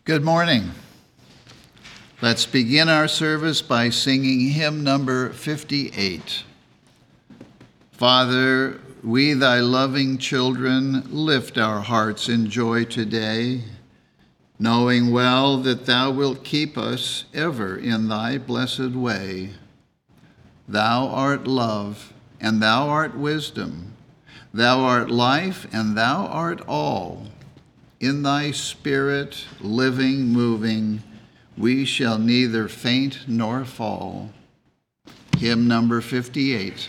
Good morning. Let's begin our service by singing hymn number 58. Father, we thy loving children lift our hearts in joy today, knowing well that thou wilt keep us ever in thy blessed way. Thou art love, and thou art wisdom. Thou art life, and thou art all. In thy spirit, living, moving, we shall neither faint nor fall. Hymn number 58.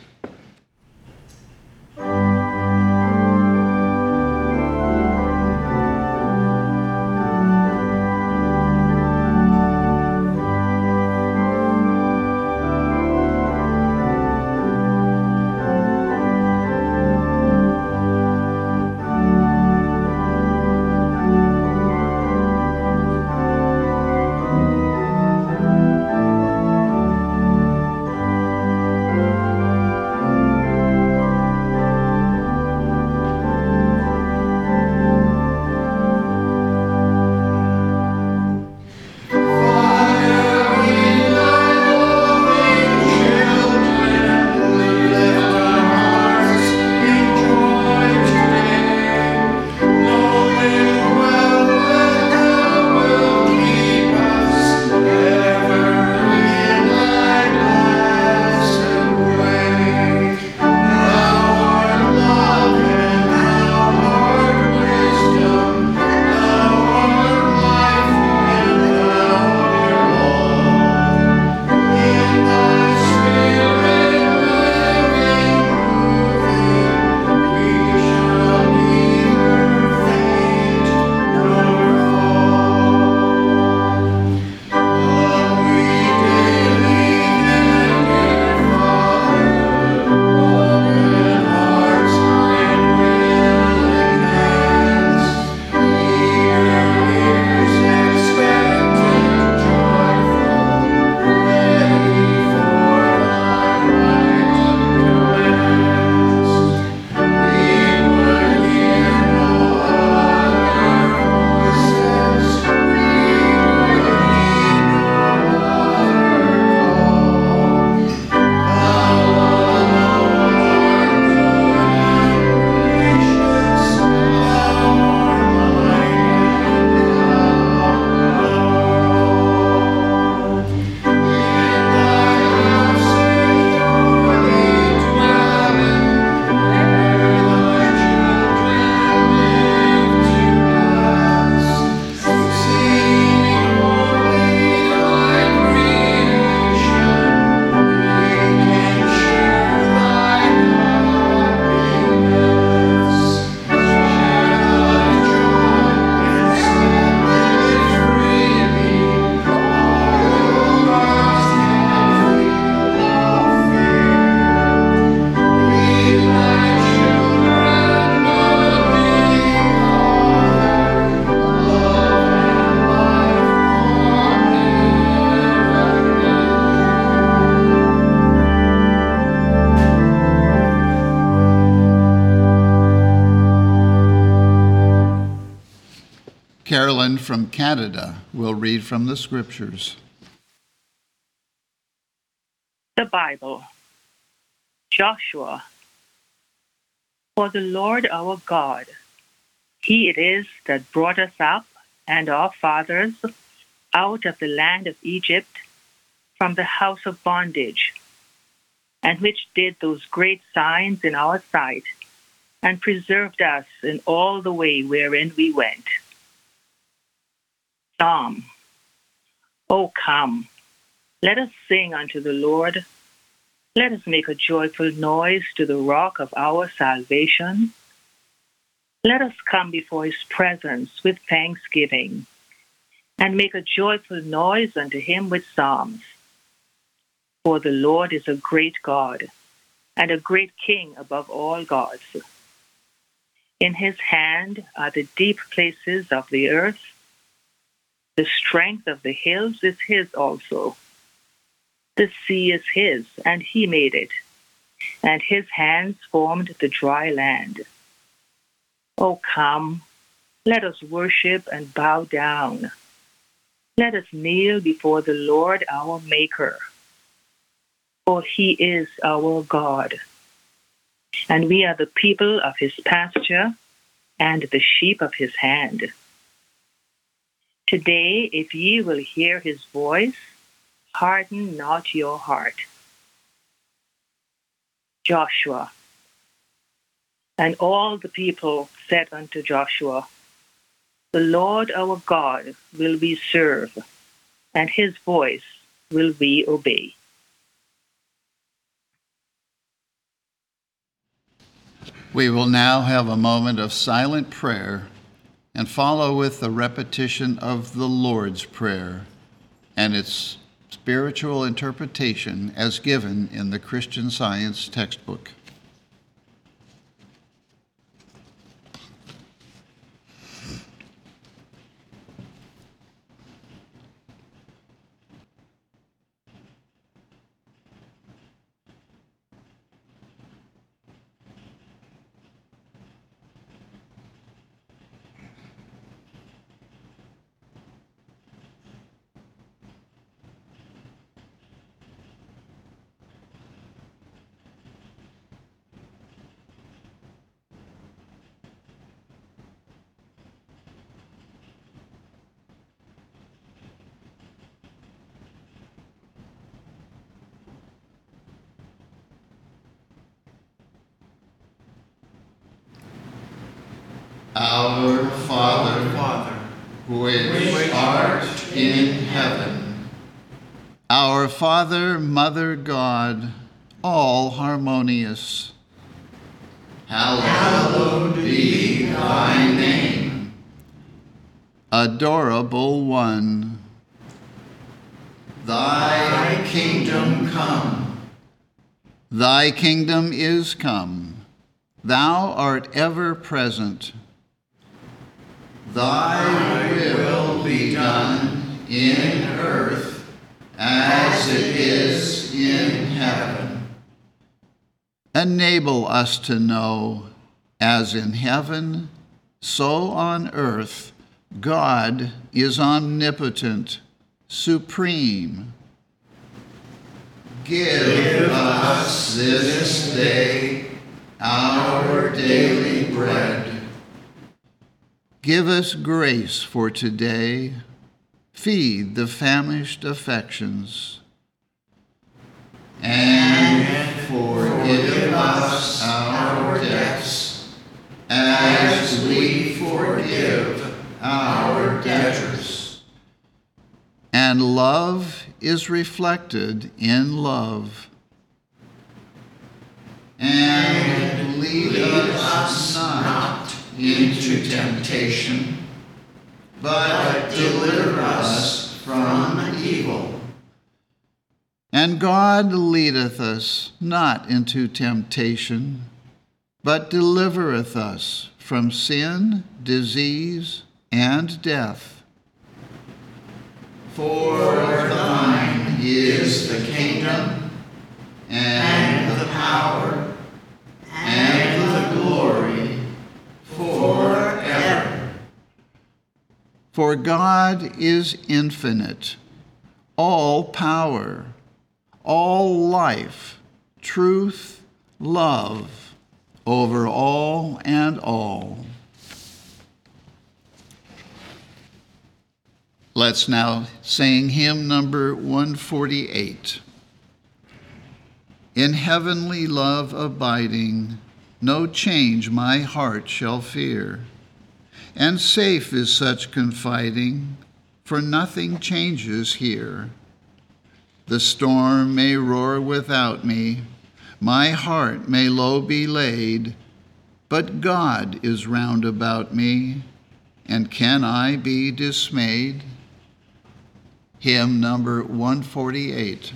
Carolyn from Canada will read from the scriptures. The Bible. Joshua. For the Lord our God, He it is that brought us up and our fathers out of the land of Egypt from the house of bondage, and which did those great signs in our sight, and preserved us in all the way wherein we went. Psalm. O come, let us sing unto the Lord. Let us make a joyful noise to the rock of our salvation. Let us come before his presence with thanksgiving, and make a joyful noise unto him with psalms. For the Lord is a great God, and a great King above all gods. In his hand are the deep places of the earth. The strength of the hills is his also. The sea is his, and he made it, and his hands formed the dry land. O come, let us worship and bow down. Let us kneel before the Lord our Maker, for he is our God, and we are the people of his pasture and the sheep of his hand. Today, if ye will hear his voice, harden not your heart. Joshua. And all the people said unto Joshua, the Lord our God will we serve, and his voice will we obey. We will now have a moment of silent prayer and follow with the repetition of the Lord's Prayer and its spiritual interpretation as given in the Christian Science textbook. Our Father, which art in heaven. Our Father, Mother God, all harmonious, hallowed be thy name. Adorable One, thy kingdom come. Thy kingdom is come. Thou art ever present. Thy will be done in earth as it is in heaven. Enable us to know, as in heaven, so on earth, God is omnipotent, supreme. Give us this day our daily bread. Give us grace for today. Feed the famished affections. And forgive us our debts, as we forgive our debtors. And love is reflected in love. And lead us not into temptation, but deliver us from evil. And God leadeth us not into temptation, but delivereth us from sin, disease, and death. For thine is the kingdom, and the power, and the glory, forever. For God is infinite, all power, all life, truth, love, over all and all. Let's now sing hymn number 148. In heavenly love abiding, no change my heart shall fear. And safe is such confiding, for nothing changes here. The storm may roar without me, my heart may low be laid, but God is round about me, and can I be dismayed? Hymn number 148.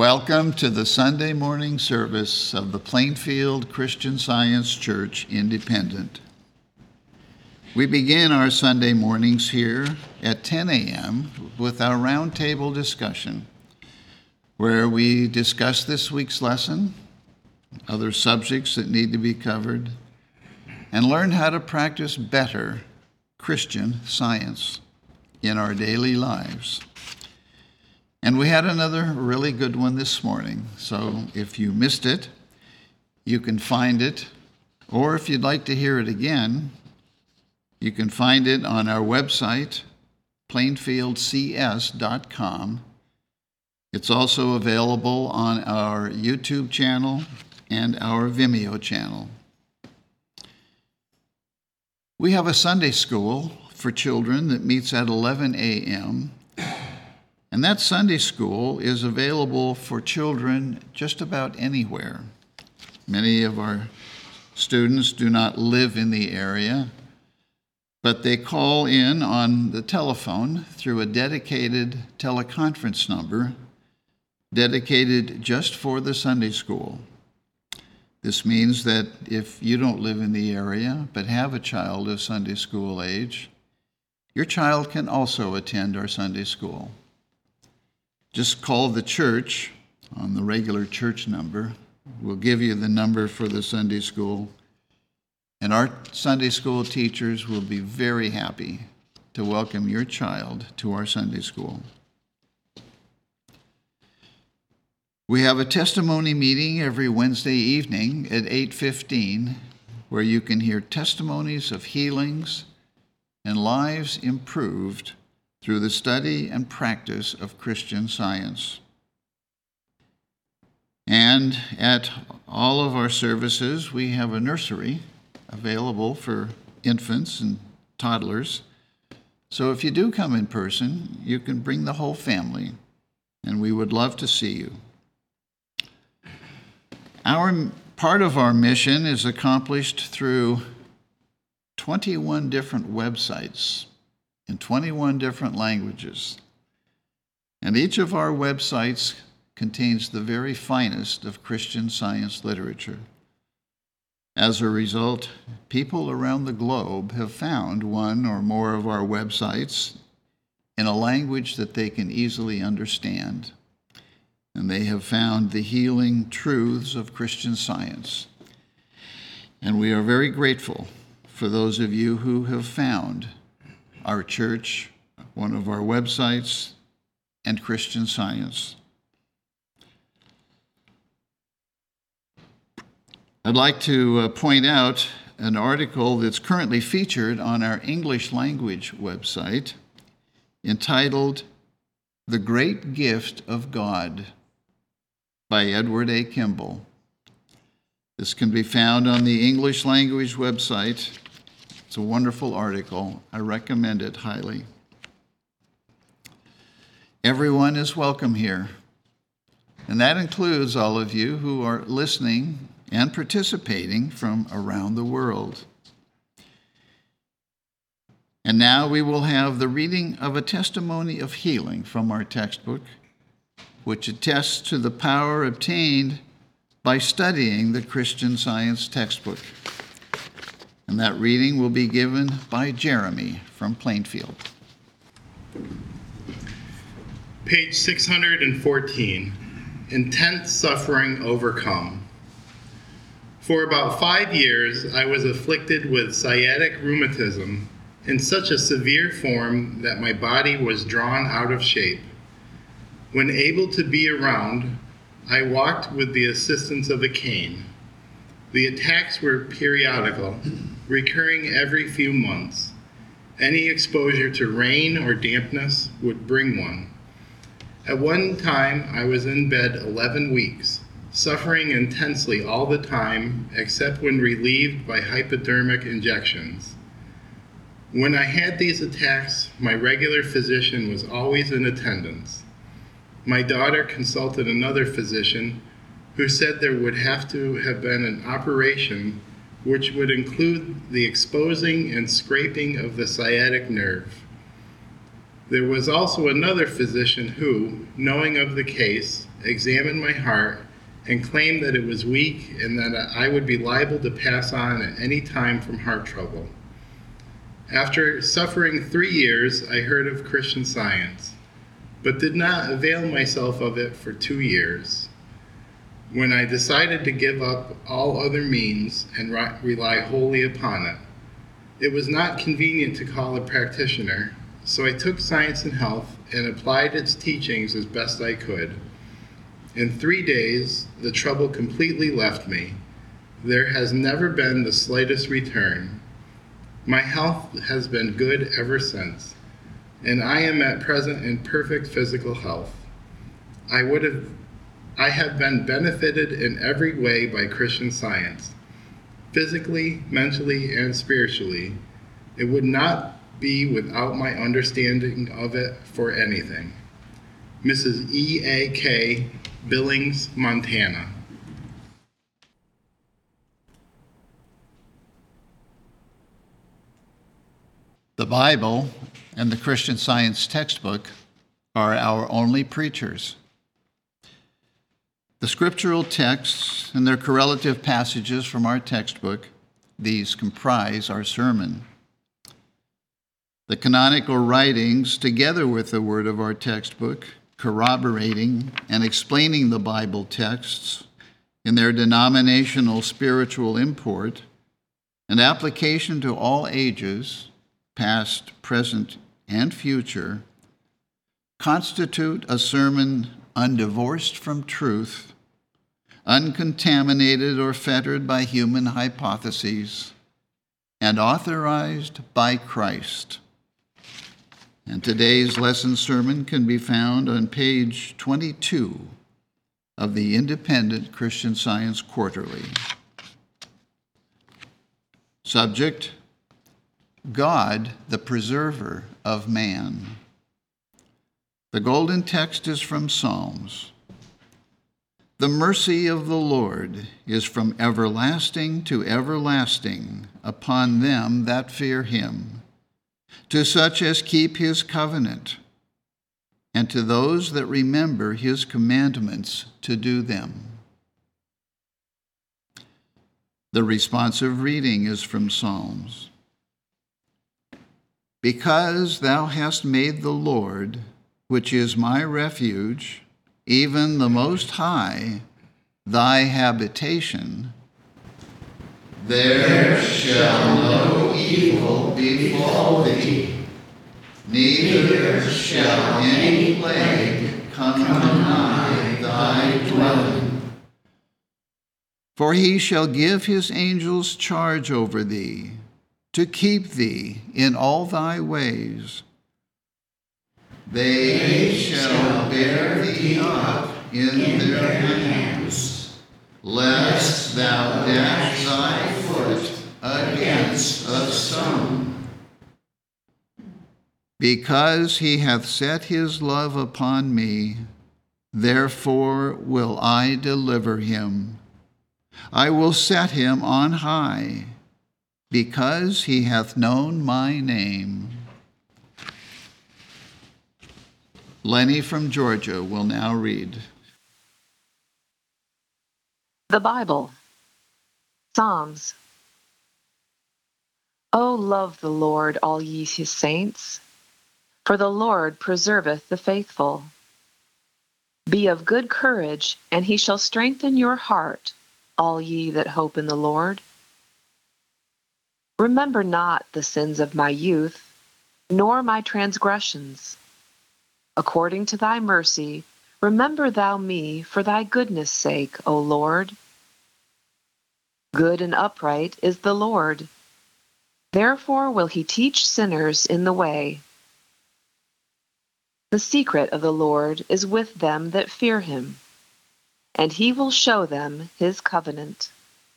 Welcome to the Sunday morning service of the Plainfield Christian Science Church Independent. We begin our Sunday mornings here at 10 a.m. with our roundtable discussion, where we discuss this week's lesson, other subjects that need to be covered, and learn how to practice better Christian Science in our daily lives. And we had another really good one this morning, so if you missed it, you can find it, or if you'd like to hear it again, you can find it on our website, plainfieldcs.com. It's also available on our YouTube channel and our Vimeo channel. We have a Sunday school for children that meets at 11 a.m., and that Sunday school is available for children just about anywhere. Many of our students do not live in the area, but they call in on the telephone through a dedicated teleconference number dedicated just for the Sunday school. This means that if you don't live in the area but have a child of Sunday school age, your child can also attend our Sunday school. Just call the church on the regular church number. We'll give you the number for the Sunday school. And our Sunday school teachers will be very happy to welcome your child to our Sunday school. We have a testimony meeting every Wednesday evening at 8:15, where you can hear testimonies of healings and lives improved through the study and practice of Christian Science. And at all of our services, we have a nursery available for infants and toddlers. So if you do come in person, you can bring the whole family, and we would love to see you. Part of our mission is accomplished through 21 different websites in 21 different languages. And each of our websites contains the very finest of Christian Science literature. As a result, people around the globe have found one or more of our websites in a language that they can easily understand. And they have found the healing truths of Christian Science. And we are very grateful for those of you who have found our church, one of our websites, and Christian Science. I'd like to point out an article that's currently featured on our English language website entitled "The Great Gift of God" by Edward A. Kimball. This can be found on the English language website. It's a wonderful article. I recommend it highly. Everyone is welcome here, and that includes all of you who are listening and participating from around the world. And now we will have the reading of a testimony of healing from our textbook, which attests to the power obtained by studying the Christian Science textbook. And that reading will be given by Jeremy from Plainfield. Page 614, Intense Suffering Overcome. For about 5 years, I was afflicted with sciatic rheumatism in such a severe form that my body was drawn out of shape. When able to be around, I walked with the assistance of a cane. The attacks were periodical, recurring every few months. Any exposure to rain or dampness would bring one. At one time, I was in bed 11 weeks, suffering intensely all the time except when relieved by hypodermic injections. When I had these attacks, my regular physician was always in attendance. My daughter consulted another physician who said there would have to have been an operation which would include the exposing and scraping of the sciatic nerve. There was also another physician who, knowing of the case examined my heart, and claimed that it was weak and that I would be liable to pass on at any time from heart trouble. After suffering 3 years, I heard of Christian Science, but did not avail myself of it for 2 years. When I decided to give up all other means and rely wholly upon it, it was not convenient to call a practitioner, so I took Science and Health and applied its teachings as best I could. In 3 days, the trouble completely left me. There has never been the slightest return. My health has been good ever since, and I am at present in perfect physical health. I have been benefited in every way by Christian Science, physically, mentally, and spiritually. It would not be without my understanding of it for anything. Mrs. E.A.K. Billings, Montana. The Bible and the Christian Science textbook are our only preachers. The scriptural texts and their correlative passages from our textbook, these comprise our sermon. The canonical writings, together with the word of our textbook, corroborating and explaining the Bible texts in their denominational spiritual import and application to all ages, past, present, and future, constitute a sermon undivorced from truth, uncontaminated or fettered by human hypotheses, and authorized by Christ. And today's lesson sermon can be found on page 22 of the Independent Christian Science Quarterly. Subject: God, the preserver of man. The golden text is from Psalms. The mercy of the Lord is from everlasting to everlasting upon them that fear him, to such as keep his covenant, and to those that remember his commandments to do them. The responsive reading is from Psalms. Because thou hast made the Lord, which is my refuge, even the Most High, thy habitation, there shall no evil befall thee, neither shall any plague come nigh thy dwelling. For he shall give his angels charge over thee, to keep thee in all thy ways. They shall bear thee up in their hands, lest thou dash thy foot against a stone. Because he hath set his love upon me, therefore will I deliver him. I will set him on high, because he hath known my name. Lenny from Georgia will now read. The Bible. Psalms. O love the Lord, all ye his saints, for the Lord preserveth the faithful. Be of good courage, and he shall strengthen your heart, all ye that hope in the Lord. Remember not the sins of my youth, nor my transgressions. According to thy mercy, remember thou me for thy goodness' sake, O Lord. Good and upright is the Lord. Therefore will he teach sinners in the way. The secret of the Lord is with them that fear him, and he will show them his covenant.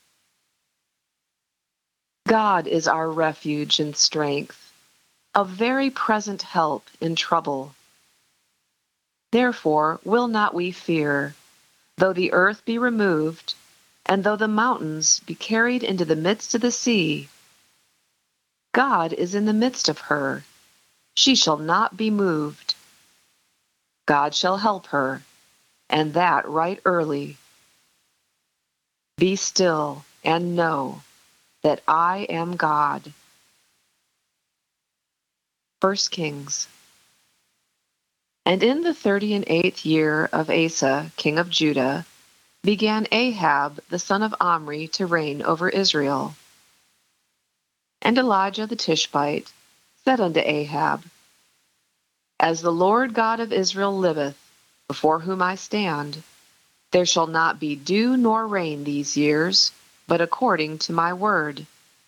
God is our refuge and strength, a very present help in trouble. Therefore will not we fear, though the earth be removed, and though the mountains be carried into the midst of the sea. God is in the midst of her. She shall not be moved. God shall help her. and that right early. Be still and know that I am God. 1 Kings. And in the 38th year of Asa, king of Judah, began Ahab the son of Omri to reign over Israel. And Elijah the Tishbite said unto Ahab, As the Lord God of Israel liveth, before whom I stand, there shall not be dew nor rain these years, but according to my word.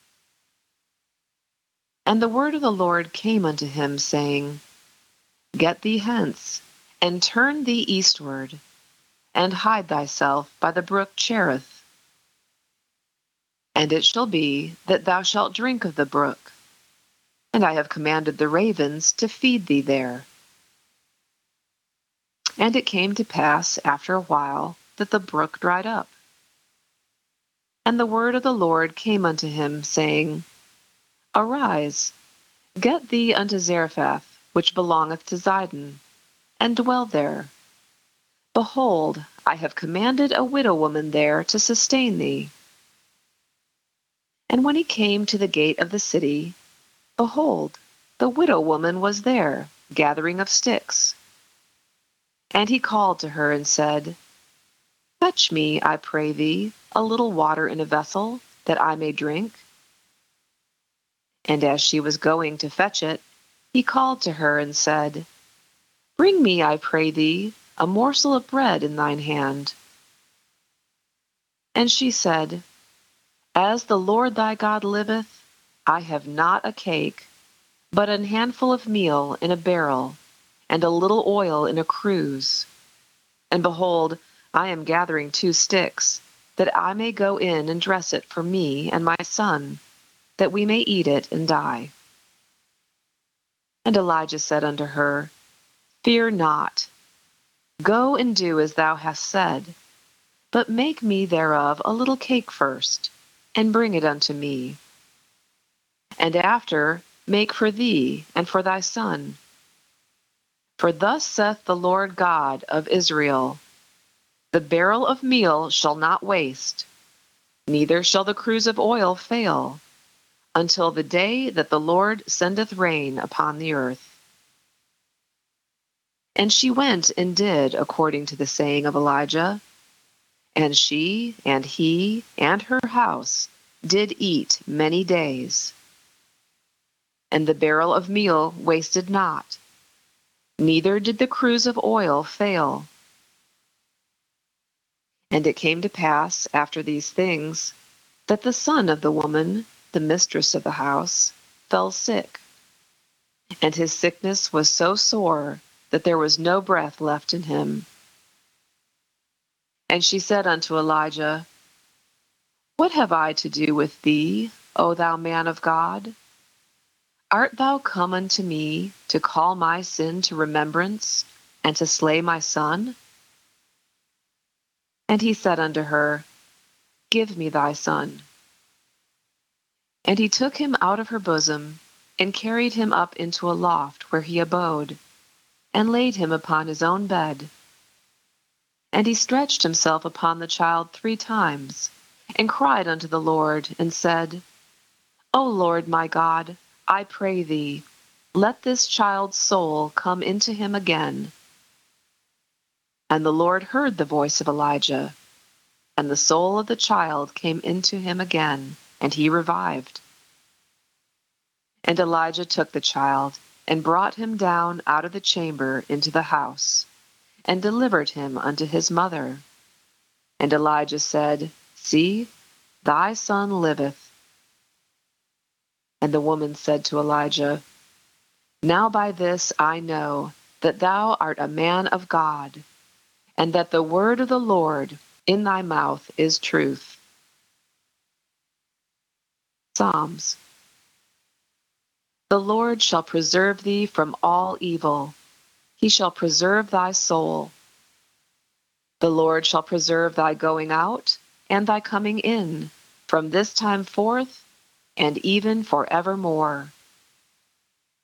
And the word of the Lord came unto him, saying, Get thee hence, and turn thee eastward, and hide thyself by the brook Cherith. And it shall be that thou shalt drink of the brook, and I have commanded the ravens to feed thee there. And it came to pass after a while that the brook dried up. And the word of the Lord came unto him, saying, Arise, get thee unto Zarephath, which belongeth to Zidon, and dwell there. Behold, I have commanded a widow woman there to sustain thee. And when he came to the gate of the city, behold, the widow woman was there, gathering of sticks. And he called to her and said, Fetch me, I pray thee, a little water in a vessel, that I may drink. And as she was going to fetch it, he called to her and said, Bring me, I pray thee, a morsel of bread in thine hand. And she said, As the Lord thy God liveth, I have not a cake, but an handful of meal in a barrel, and a little oil in a cruse. And behold, I am gathering 2 sticks, that I may go in and dress it for me and my son, that we may eat it and die. And Elijah said unto her, Fear not. Go and do as thou hast said, but make me thereof a little cake first, and bring it unto me. And after make for thee and for thy son. For thus saith the Lord God of Israel, The barrel of meal shall not waste, neither shall the cruse of oil fail, until the day that the Lord sendeth rain upon the earth. And she went and did according to the saying of Elijah, and she and he and her house did eat many days. And the barrel of meal wasted not, neither did the cruse of oil fail. And it came to pass after these things, that the son of the woman, the mistress of the house, fell sick. And his sickness was so sore that there was no breath left in him. And she said unto Elijah, What have I to do with thee, O thou man of God? Art thou come unto me to call my sin to remembrance, and to slay my son? And he said unto her, Give me thy son. And he took him out of her bosom, and carried him up into a loft where he abode, and laid him upon his own bed. And he stretched himself upon the child 3 times, and cried unto the Lord, and said, O Lord my God, I pray thee, let this child's soul come into him again. And the Lord heard the voice of Elijah, and the soul of the child came into him again, and he revived. And Elijah took the child, and brought him down out of the chamber into the house, and delivered him unto his mother. And Elijah said, See, thy son liveth. And the woman said to Elijah, Now by this I know that thou art a man of God, and that the word of the Lord in thy mouth is truth. Psalms. The Lord shall preserve thee from all evil. He shall preserve thy soul. The Lord shall preserve thy going out and thy coming in from this time forth and even forevermore.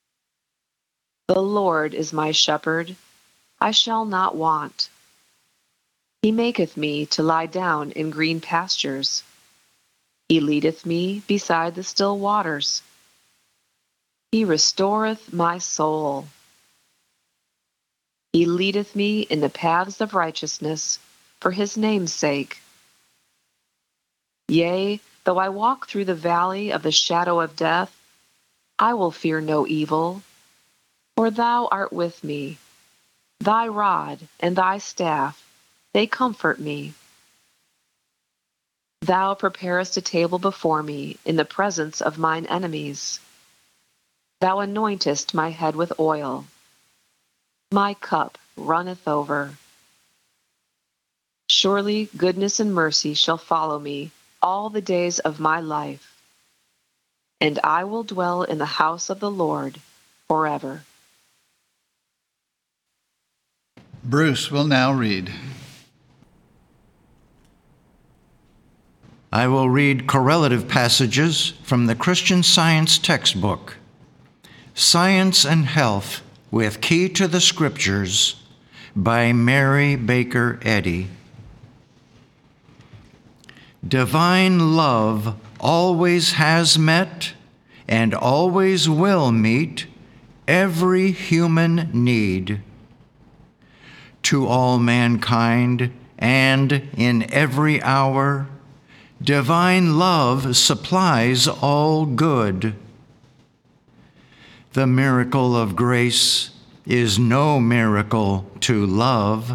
The Lord is my shepherd, I shall not want. He maketh me to lie down in green pastures. He leadeth me beside the still waters. He restoreth my soul. He leadeth me in the paths of righteousness for his name's sake. Yea, though I walk through the valley of the shadow of death, I will fear no evil, for thou art with me. Thy rod and thy staff, they comfort me. Thou preparest a table before me in the presence of mine enemies. Thou anointest my head with oil. My cup runneth over. Surely goodness and mercy shall follow me all the days of my life, and I will dwell in the house of the Lord forever. Bruce will now read. I will read correlative passages from the Christian Science textbook, Science and Health with Key to the Scriptures by Mary Baker Eddy. Divine love always has met and always will meet every human need. To all mankind and in every hour, divine love supplies all good. The miracle of grace is no miracle to love.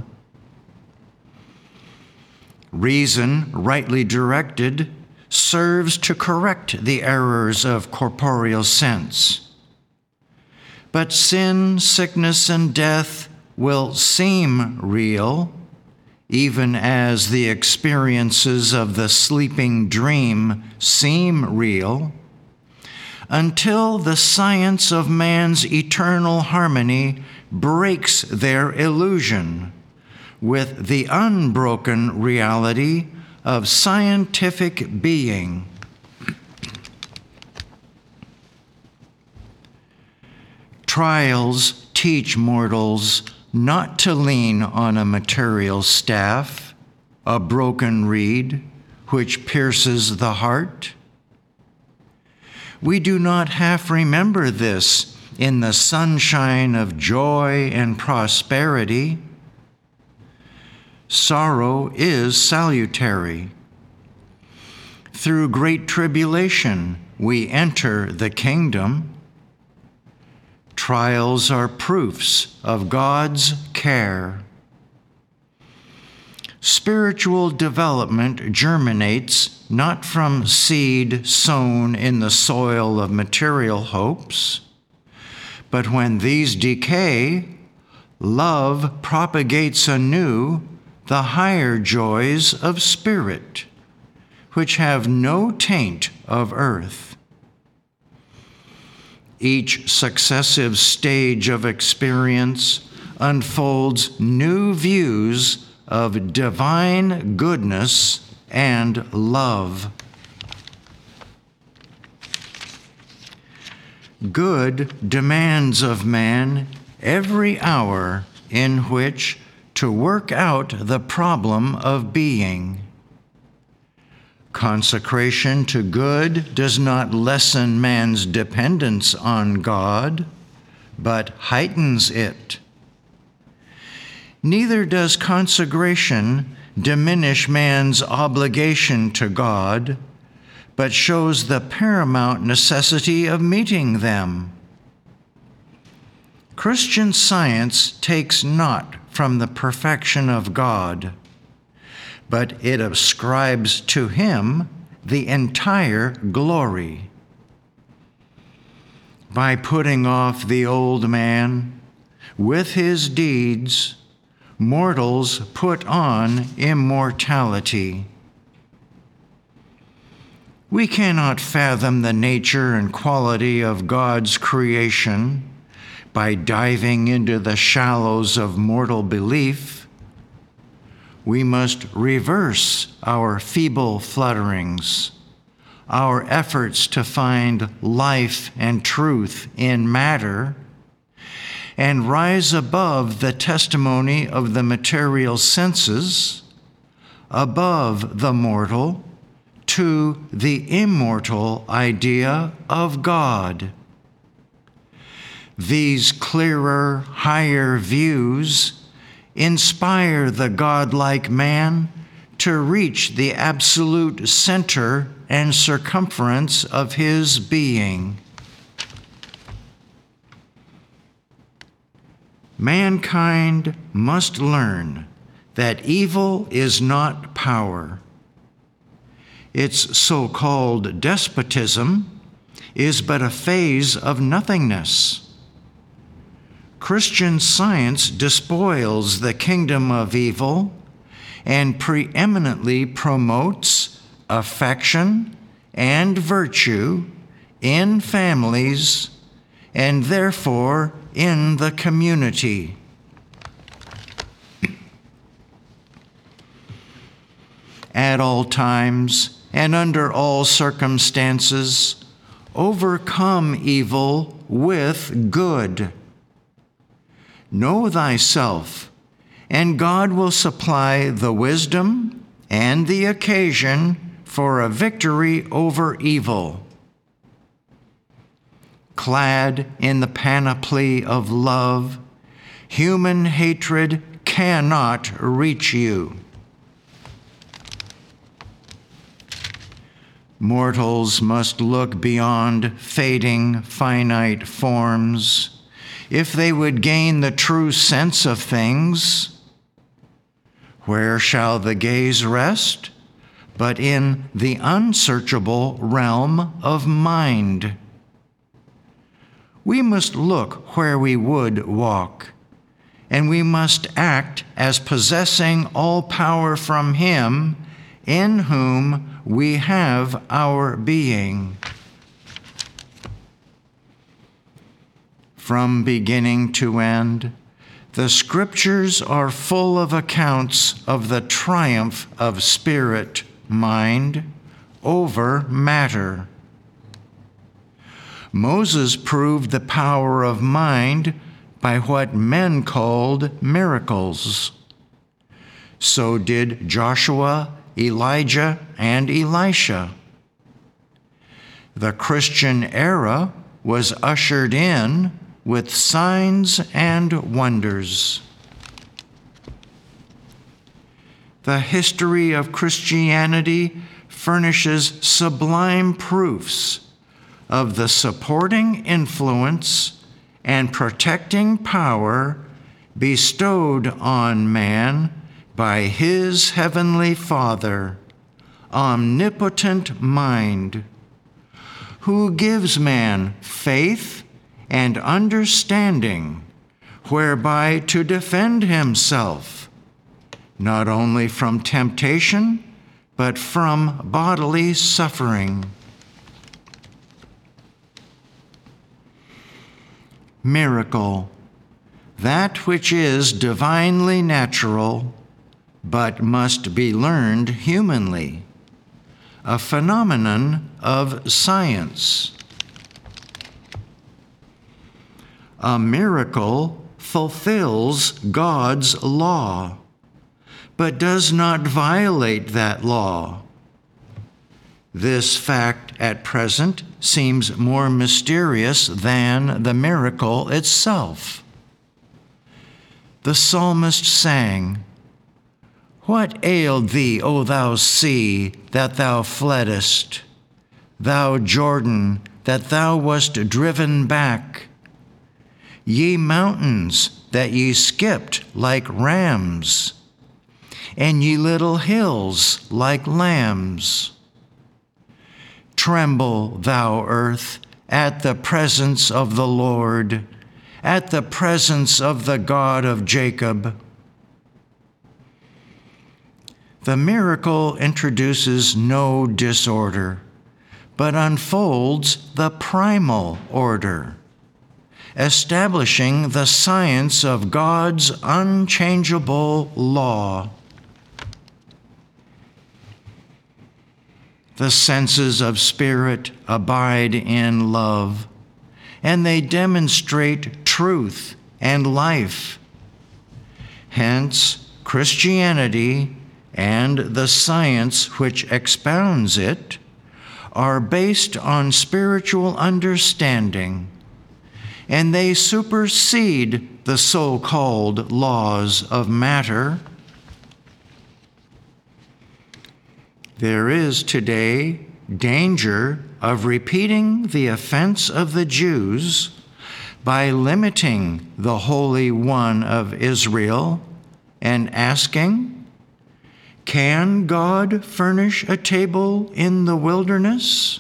Reason, rightly directed, serves to correct the errors of corporeal sense. But sin, sickness, and death will seem real, even as the experiences of the sleeping dream seem real, until the science of man's eternal harmony breaks their illusion with the unbroken reality of scientific being. Trials teach mortals not to lean on a material staff, a broken reed which pierces the heart. We do not half remember this in the sunshine of joy and prosperity. Sorrow is salutary. Through great tribulation we enter the kingdom. Trials are proofs of God's care. Spiritual development germinates not from seed sown in the soil of material hopes, but when these decay, love propagates anew the higher joys of spirit, which have no taint of earth. Each successive stage of experience unfolds new views of divine goodness and love. Good demands of man every hour in which to work out the problem of being. Consecration to good does not lessen man's dependence on God, but heightens it. Neither does consecration diminish man's obligation to God, but shows the paramount necessity of meeting them. Christian Science takes not from the perfection of God, but it ascribes to him the entire glory. By putting off the old man with his deeds, mortals put on immortality. We cannot fathom the nature and quality of God's creation by diving into the shallows of mortal belief. We must reverse our feeble flutterings, our efforts to find life and truth in matter, and rise above the testimony of the material senses above the mortal to the immortal idea of God. These clearer, higher views inspire the godlike man to reach the absolute center and circumference of his being. Mankind must learn that evil is not power. Its so-called despotism is but a phase of nothingness. Christian science despoils the kingdom of evil and preeminently promotes affection and virtue in families and therefore in the community. At all times and under all circumstances, overcome evil with good. Know thyself, and God will supply the wisdom and the occasion for a victory over evil. Clad in the panoply of love, human hatred cannot reach you. Mortals must look beyond fading, finite forms if they would gain the true sense of things. Where shall the gaze rest? But in the unsearchable realm of mind. We must look where we would walk, and we must act as possessing all power from Him in whom we have our being. From beginning to end, the Scriptures are full of accounts of the triumph of spirit, mind, over matter. Moses proved the power of mind by what men called miracles. So did Joshua, Elijah, and Elisha. The Christian era was ushered in with signs and wonders. The history of Christianity furnishes sublime proofs of the supporting influence and protecting power bestowed on man by his heavenly Father, omnipotent mind, who gives man faith and understanding whereby to defend himself, not only from temptation, but from bodily suffering. Miracle, that which is divinely natural, but must be learned humanly, a phenomenon of science. A miracle fulfills God's law, but does not violate that law. This fact at present seems more mysterious than the miracle itself. The psalmist sang, "What ailed thee, O thou sea, that thou fleddest? Thou Jordan, that thou wast driven back? Ye mountains, that ye skipped like rams, and ye little hills like lambs. Tremble, thou earth, at the presence of the Lord, at the presence of the God of Jacob." The miracle introduces no disorder, but unfolds the primal order, establishing the science of God's unchangeable law. The senses of spirit abide in love, and they demonstrate truth and life. Hence, Christianity, and the science which expounds it are based on spiritual understanding, and they supersede the so-called laws of matter. There is today danger of repeating the offense of the Jews by limiting the Holy One of Israel and asking, can God furnish a table in the wilderness?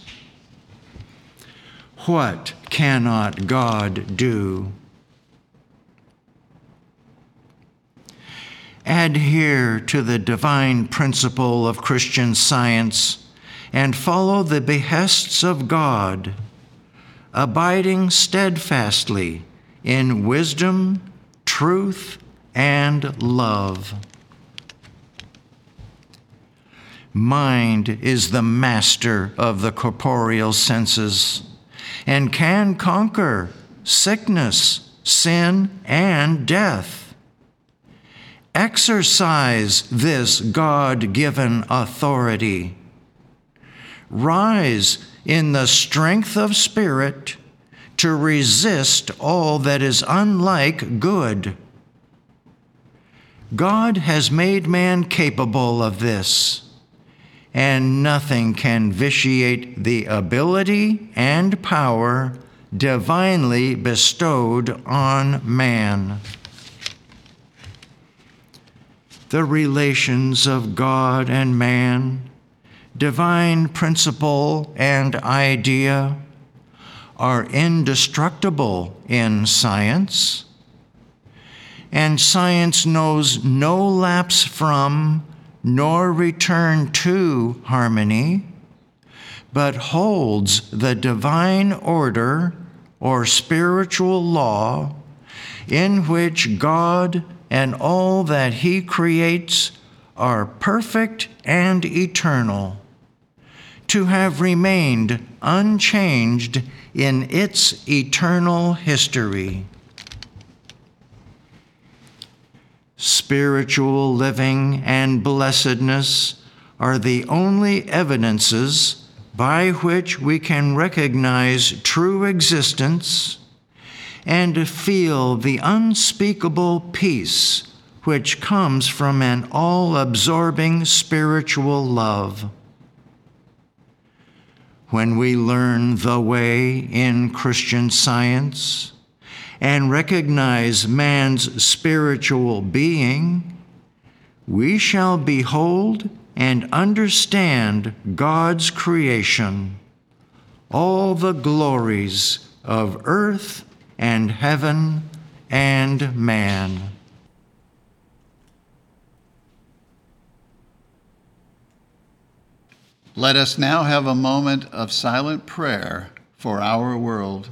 What cannot God do? Adhere to the divine principle of Christian Science and follow the behests of God, abiding steadfastly in wisdom, truth, and love. Mind is the master of the corporeal senses and can conquer sickness, sin, and death. Exercise this God-given authority. Rise in the strength of spirit to resist all that is unlike good. God has made man capable of this, and nothing can vitiate the ability and power divinely bestowed on man. The relations of God and man, divine principle and idea, are indestructible in science, and science knows no lapse from nor return to harmony, but holds the divine order or spiritual law in which God and all that He creates are perfect and eternal, to have remained unchanged in its eternal history. Spiritual living and blessedness are the only evidences by which we can recognize true existence and feel the unspeakable peace which comes from an all-absorbing spiritual love. When we learn the way in Christian Science and recognize man's spiritual being, we shall behold and understand God's creation, all the glories of earth and heaven and man. Let us now have a moment of silent prayer for our world.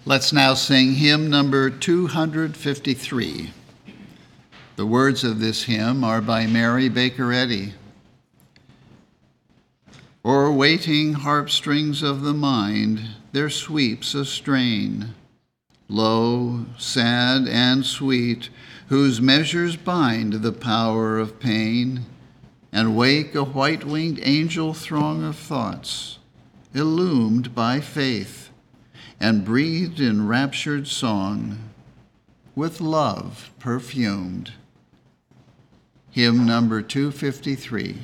Let's now sing hymn number 253. The words of this hymn are by Mary Baker Eddy. O'er waiting harp strings of the mind, there sweeps a strain, low, sad, and sweet, whose measures bind the power of pain, and wake a white-winged angel throng of thoughts, illumed by faith, and breathed in raptured song, with love perfumed. Hymn number 253.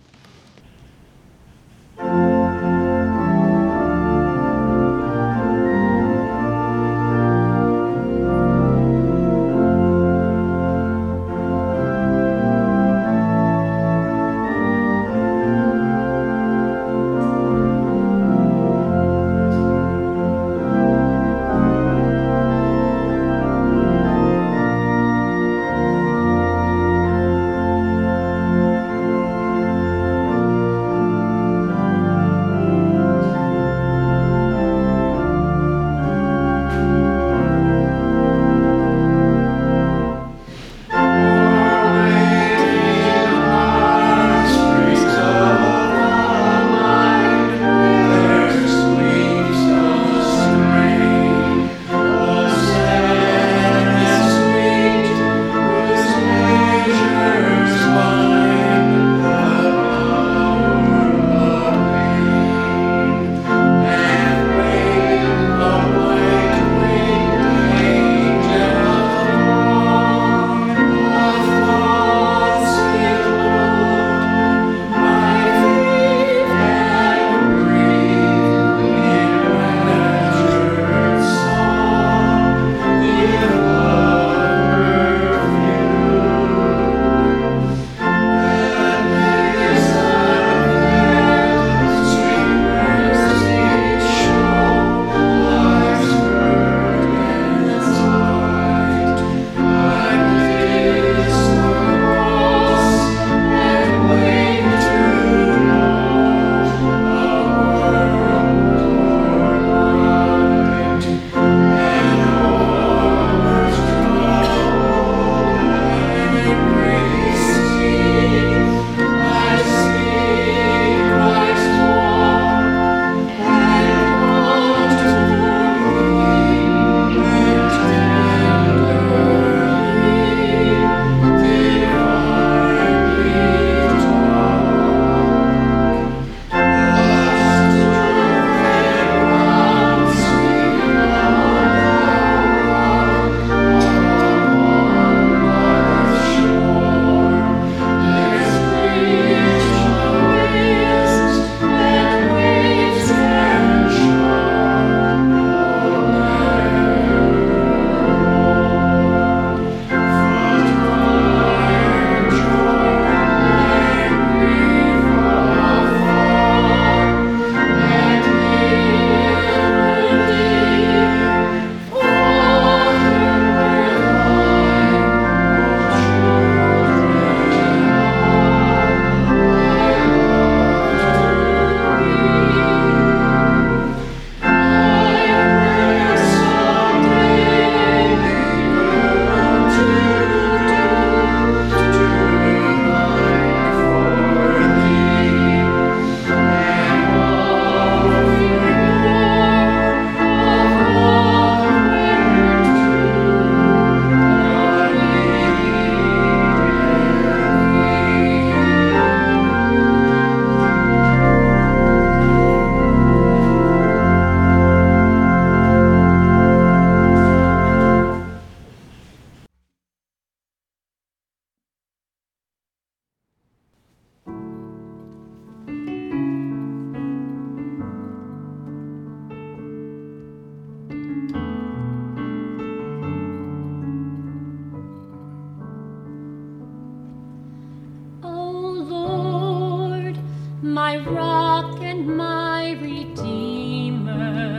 my rock and my redeemer,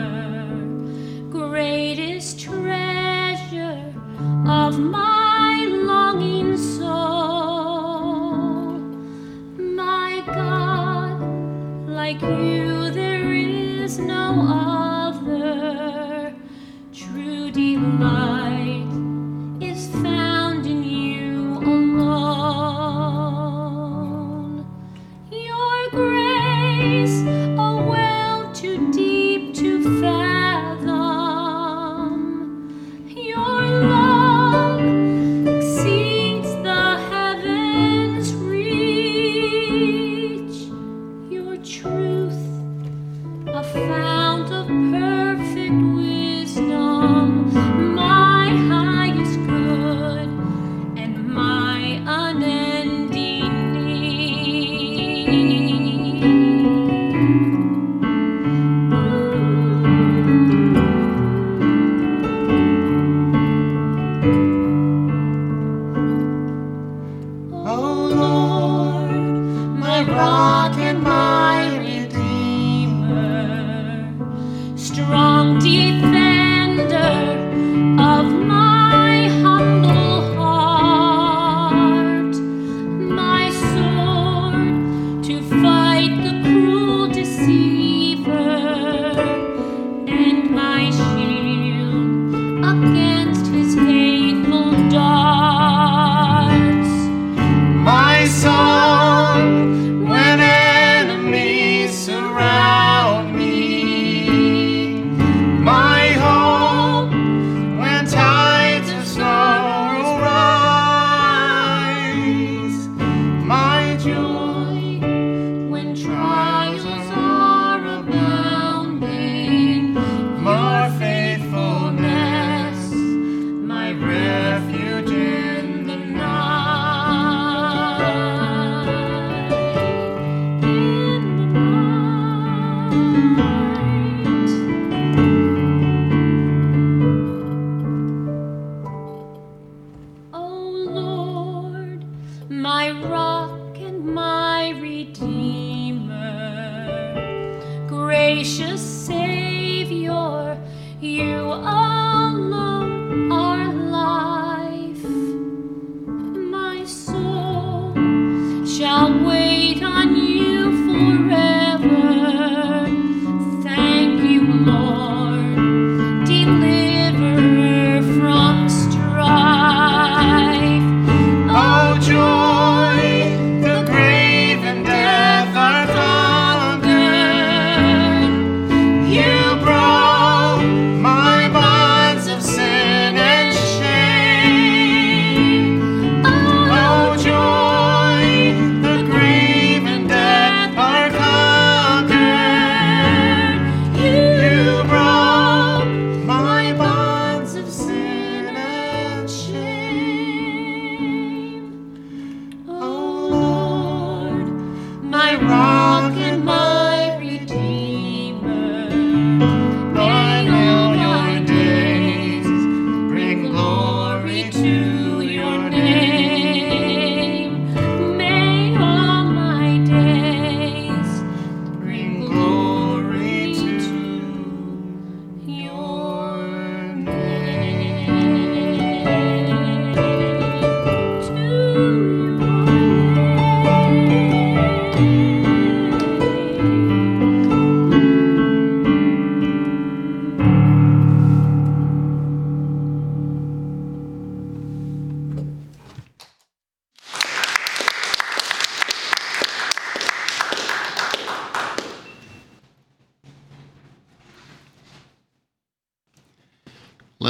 greatest treasure of my longing soul. My God, like you there is no other,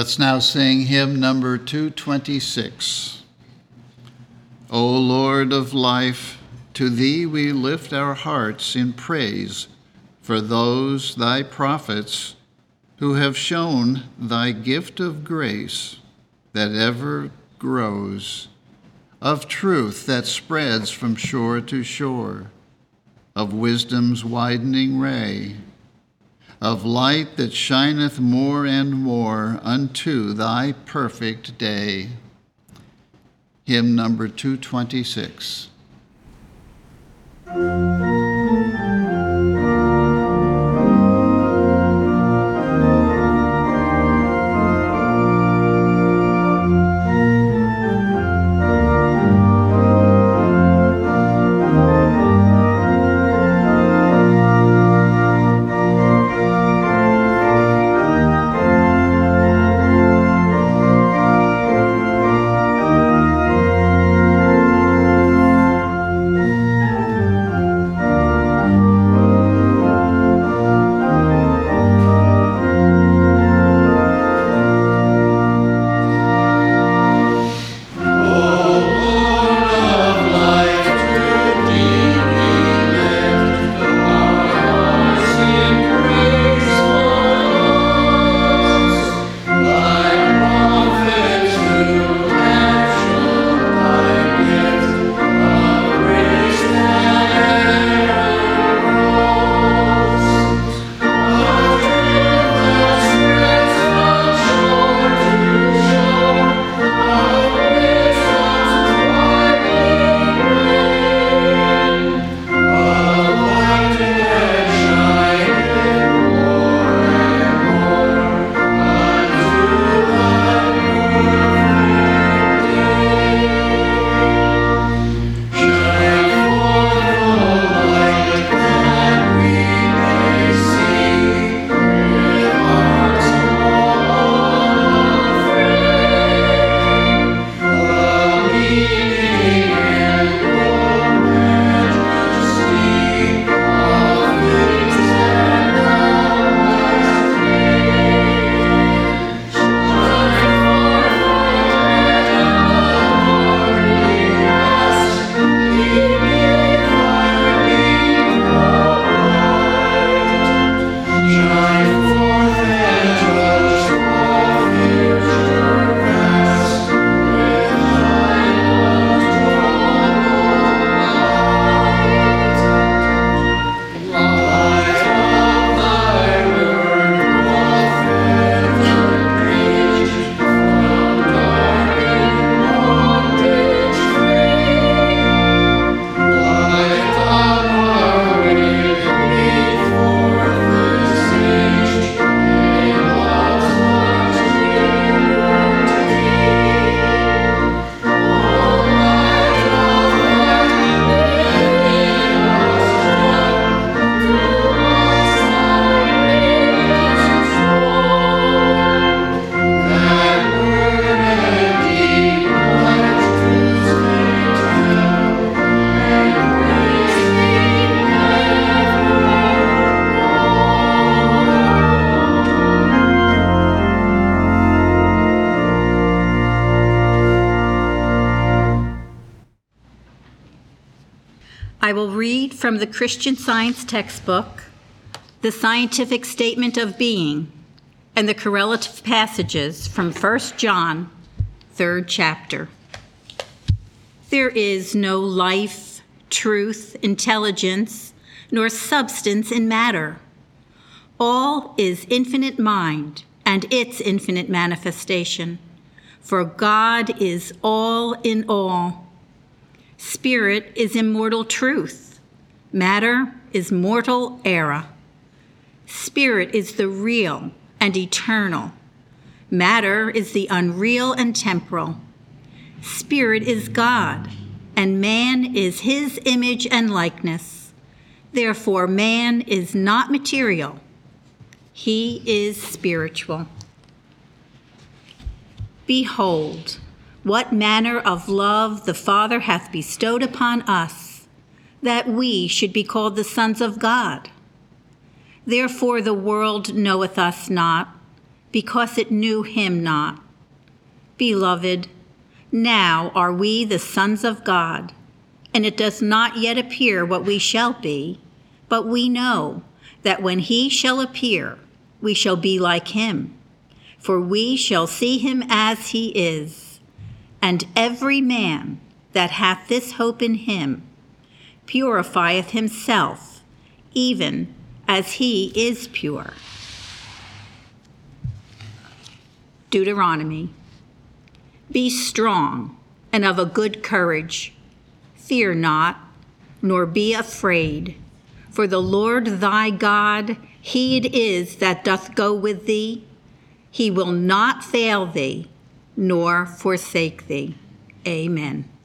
Let's now sing hymn number 226. O Lord of life, to thee we lift our hearts in praise for those thy prophets who have shown thy gift of grace that ever grows, of truth that spreads from shore to shore, of wisdom's widening ray, of light that shineth more and more unto thy perfect day. Hymn number 226. I will read from the Christian Science textbook, The Scientific Statement of Being, and the correlative passages from 1 John, 3rd chapter. There is no life, truth, intelligence, nor substance in matter. All is infinite mind and its infinite manifestation, for God is all in all. Spirit is immortal truth. Matter is mortal error. Spirit is the real and eternal. Matter is the unreal and temporal. Spirit is God, and man is his image and likeness. Therefore, man is not material. He is spiritual. Behold, what manner of love the Father hath bestowed upon us, that we should be called the sons of God. Therefore the world knoweth us not, because it knew him not. Beloved, now are we the sons of God, and it does not yet appear what we shall be, but we know that when he shall appear, we shall be like him, for we shall see him as he is. And every man that hath this hope in him purifieth himself, even as he is pure. Deuteronomy. Be strong and of a good courage. Fear not, nor be afraid. For the Lord thy God, he it is that doth go with thee. He will not fail thee, nor forsake thee. Amen.